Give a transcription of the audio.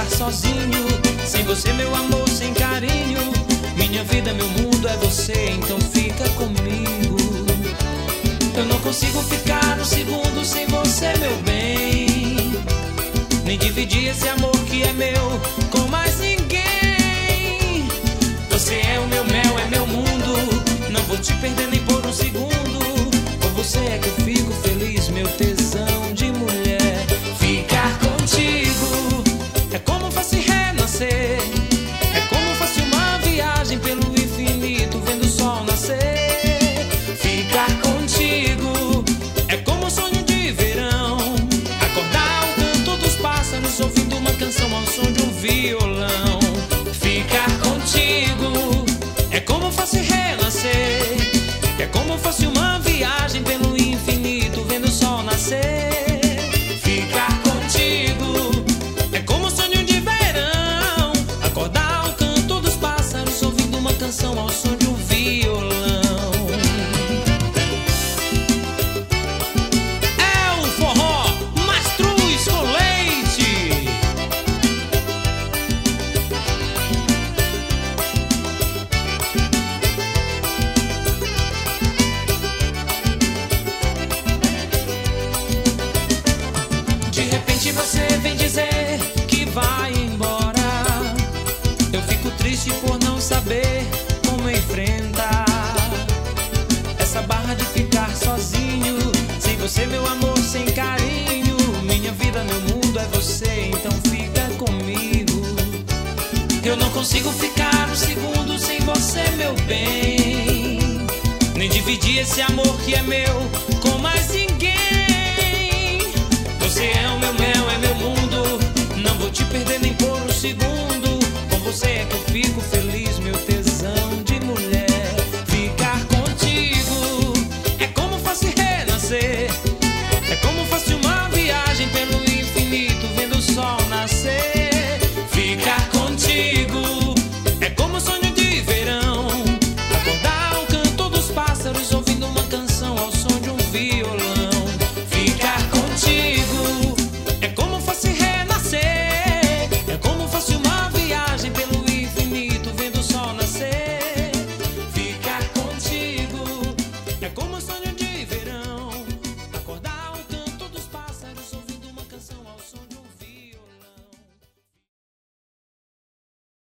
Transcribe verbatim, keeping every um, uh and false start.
ficar sozinho. Sem você, meu amor, sem carinho. Minha vida, meu mundo é você, então fica comigo. Eu não consigo ficar um segundo sem você, meu bem. Nem dividir esse amor que é meu com mais ninguém. Você é o meu mel, é meu mundo. Não vou te perder nem por um segundo. Com você é que eu fico feliz, meu tesão de mulher. Ficar contigo é como fosse renascer. É como fosse uma viagem pelo infinito, vendo o sol nascer. Ficar contigo é como um sonho de verão. Acordar ao canto dos pássaros, ouvindo uma canção ao som de um violão. Ficar contigo é como fosse renascer. É como fosse uma viagem pelo infinito, vendo o sol nascer. Ficar contigo é como um sonho de verão. Acordar ao canto dos pássaros, ouvindo uma canção ao som de um violão. É o forró Mastruz com leite. De repente você vem dizer que vai embora. Eu fico triste por não saber como enfrentar essa barra de ficar sozinho. Sem você, meu amor, sem carinho. Minha vida, meu mundo é você, então fica comigo. Eu não consigo ficar um segundo sem você, meu bem. Nem dividir esse amor que é meu com mais ninguém. Você é o meu mel,